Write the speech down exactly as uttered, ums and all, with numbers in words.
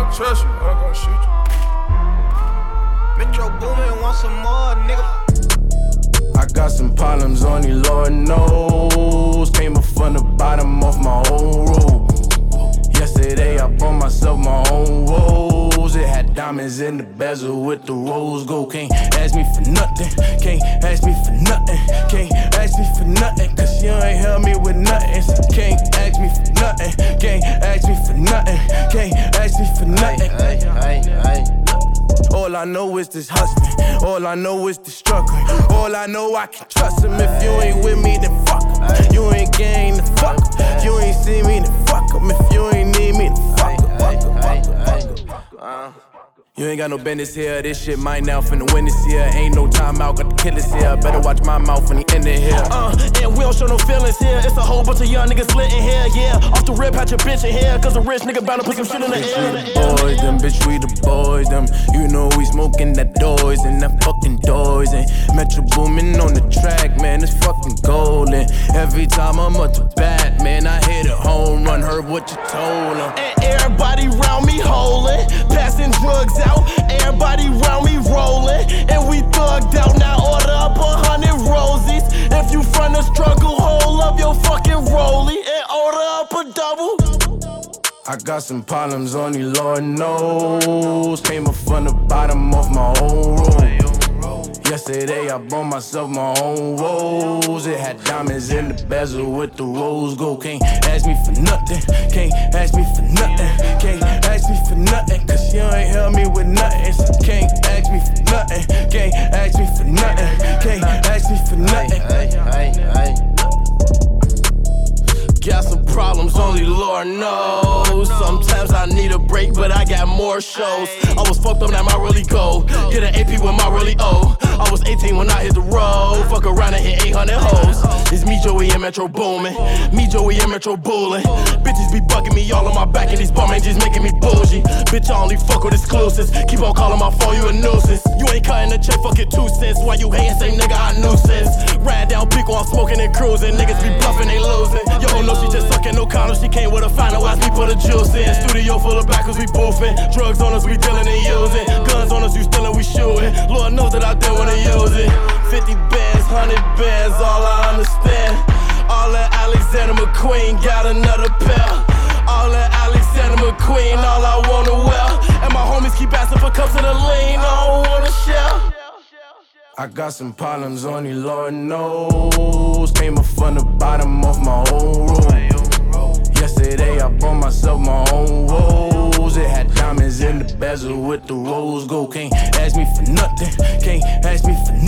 don't trust you, I'm gon' shoot you. Metro Boomin, want some more, nigga. I got some problems, only Lord knows. Came up from the bottom of my own road. Yesterday I bought myself my own woes. It had diamonds in the bezel with the rose gold. Can't ask me for nothing, can't ask me for nothing, can't ask me for nothing, cause you ain't help me with nothing. So can't ask me for nothing, can't ask me for nothing, can't ask me for nothing. Ay, ay, ay, ay. All I know is this hustling, all I know is the struggling. All I know I can trust him. If you ain't with me, then fuck him. You ain't gang, then fuck him. You ain't see me, then fuck him. If you ain't need me, then fuck him. You ain't got no business here, this shit mine now, finna win this here. Ain't no time out, got the killers here. Better watch my mouth when he in the here. Uh, and we don't show no feelings here. It's a whole bunch of young niggas lit in here, yeah. Off the rip, had your bitch in here, cause a rich nigga bound to put some shit in the Bitch, air. we the boys, them, bitch, we the boys, them. You know we smoking that doors and that fucking doors. And Metro Boomin on the track, man, it's fucking golden. Every time I'm up to bat, man, I hit a home run, heard what you told him. And everybody round me holding, passing drugs out. Everybody round me rolling, and we thugged out. Now order up a hundred rosies. If you from the struggle, hold up your fucking rollie and order up a double. I got some problems, only Lord knows. Came up from the bottom of my own road. Yesterday I bought myself my own woes. It had diamonds in the bezel with the rose gold. Can't ask me for nothing, can't ask me for nothing, can't ask me for nothing, cause you ain't help me with nothing. So can't ask me for nothing, can't ask me for nothing, can't ask me for nothing. Ay, ay, ay. Got some problems, only Lord knows. Sometimes I need a break, but I got more shows. I was fucked up, now my really go. Get an A P with my really O. I was eighteen when I hit the road. Fuck around and hit eight hundred hoes. It's me, Joey, and Metro Boomin. Me, Joey, and Metro Bullin'. Bitches be bugging me all on my back, and these bum ain't just making me bougie. Bitch, I only fuck with exclusives. Keep on calling my phone, you a nuisance. You ain't cutting the check, fuck it two cents. Why you hating, same nigga, I nuisance. Ride down Pico, I'm smoking and cruising. Niggas be bluffing, they losing. Yo, no, she just sucking, no condom. She came with a final, watch me put a juice in. Studio full of backers, we boofing. Drugs on us, we dealing and using. Guns on us, you stealing, we shooting. Lord knows that I did when they use it. fifty bands, one hundred bands, all I understand. All that Alexander McQueen got another pair. All that Alexander McQueen, all I wanna wear. And my homies keep asking for cups of the lean, I don't wanna share. I got some problems, only Lord knows. Came up from the bottom of my own road. Yesterday I bought myself my own woes. It had diamonds in the bezel with the rose gold. Can't ask me for nothing, can't ask me for